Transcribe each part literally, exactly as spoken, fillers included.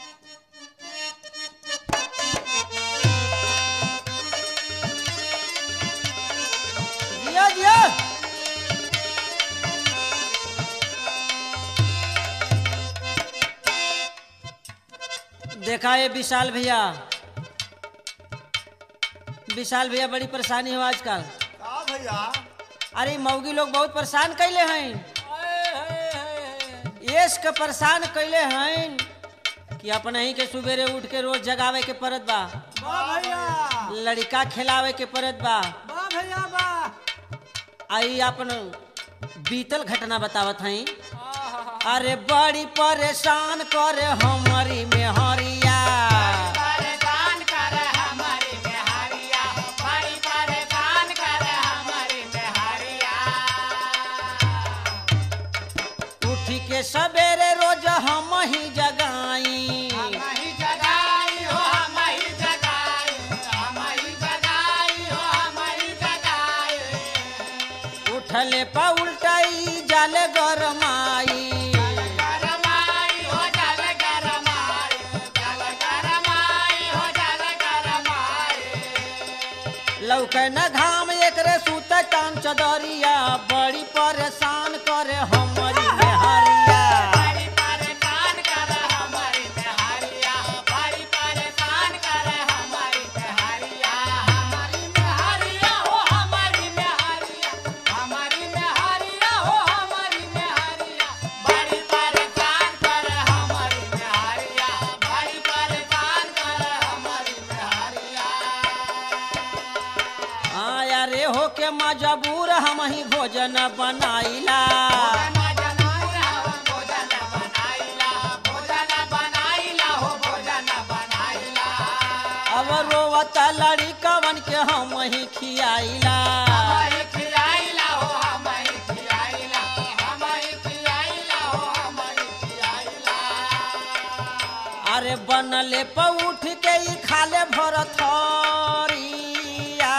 जिया जिया देखा ये विशाल भैया, विशाल भैया बड़ी परेशानी हो आजकल। का भैया? अरे मौगी लोग बहुत परेशान कैले हैं, येस के परेशान कैले हैं कि अपने ही के सुबेरे उठ के रोज जगावे के परत बा, वाह भैया, लड़का खिलावे के परत बा। वाह भैया वाह। आई अपन बीतल घटना बतावत हैं। अरे बड़ी परेशान करे हमारी मेहरिया, परेशान करे हमारी मेहरिया, बड़ी परेशान करे हमारी मेहरिया। उठी के सवेरे रोज हम ही जगाई, हम ही जगाई हो, हम ही जगाई, हम ही जगाई हो, हम ही जगाई। उठले पा उल्टाई जाले गरमाई, गरमाई हो जल गरमाई, जल गरमाई हो जल गरमाई। लौके न घाम एकरे सूत कान चदरिया, बड़ी परेशान करे हमारी मेहरिया। बड़ी परेशान करे हमारी मेहरिया, बड़ी परेशान करे हमारी मेहरिया, हमारी मेहरिया हो, हमारी मेहरिया, हमारी मेहरिया हो, हमारी मेहरिया, बड़ी परेशान करे हमारी मेहरिया, बड़ी परेशान करे हमारी मेहरिया। हाँ यारे हो के मजबूर हम ही भोजन बनाइला, भोजन बनाइला, भोजन बनाइला हो, भोजन बनाइला। अब रोवता लड़ी कवन के हम ही खियाइला। हमारी खियाइला हो, हमारी खियाइला, हमारी खियाइला हो, हमारी खियाइला। अरे बनले प उठ के ही खाले भर थरिया,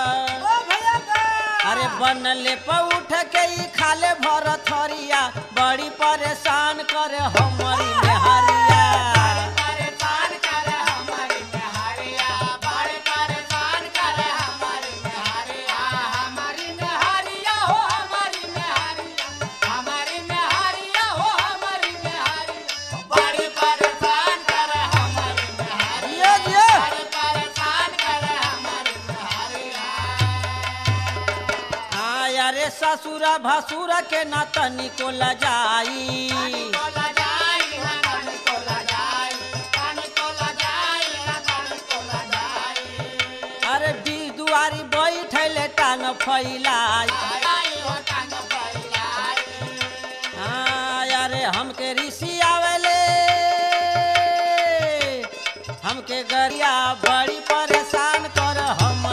अरे बनले प उठ के ही खाले भर थरिया, बड़ी परेशान करे हमारी मेहरिया। परेशान करे हमारी मेहरिया, बड़ी परेशान करे हमारी मेहरिया, हमारी मेहरिया हो, हमारी मेहरिया, हमारी मेहरिया हो, हमारी मेहरिया, बड़ी परेशान करे हमारी मेहरिया, जिया जिया बड़ी परेशान करे हमारी मेहरिया। हाँ यारे ससुरा भसुरा के ना तनिको लजाई, को लजाई है, कनी को लजाई, कनी को लजाई है, कनी को लजाई। अरे दी दुआरी बैठले टांग फैलाई। आई हो टांग फैलाई। हाँ यारे हमके ऋषि आवेले, हमके गरिया बड़ी परेशान कर हम